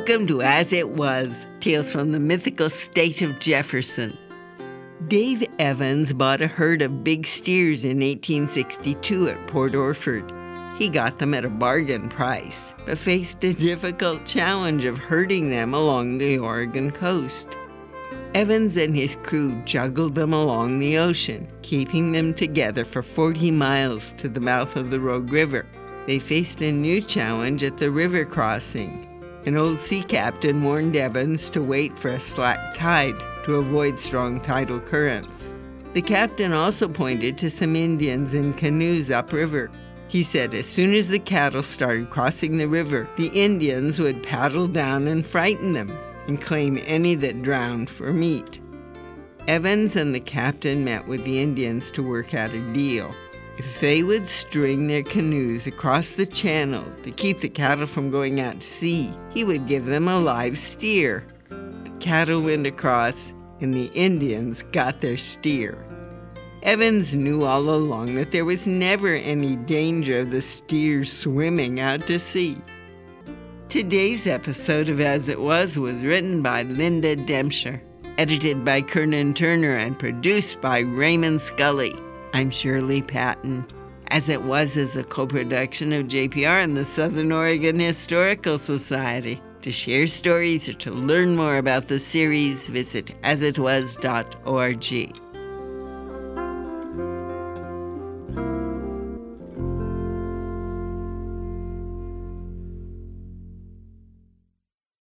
Welcome to As It Was, Tales from the Mythical State of Jefferson. Dave Evans bought a herd of big steers in 1862 at Port Orford. He got them at a bargain price, but faced a difficult challenge of herding them along the Oregon coast. Evans and his crew juggled them along the ocean, keeping them together for 40 miles to the mouth of the Rogue River. They faced a new challenge at the river crossing. An old sea captain warned Evans to wait for a slack tide to avoid strong tidal currents. The captain also pointed to some Indians in canoes upriver. He said as soon as the cattle started crossing the river, the Indians would paddle down and frighten them and claim any that drowned for meat. Evans and the captain met with the Indians to work out a deal. If they would string their canoes across the channel to keep the cattle from going out to sea, he would give them a live steer. The cattle went across, and the Indians got their steer. Evans knew all along that there was never any danger of the steers swimming out to sea. Today's episode of As It Was written by Linda Dempscher, edited by Kernan Turner, and produced by Raymond Scully. I'm Shirley Patton. As It Was is a co-production of JPR and the Southern Oregon Historical Society. To share stories or to learn more about the series, visit asitwas.org.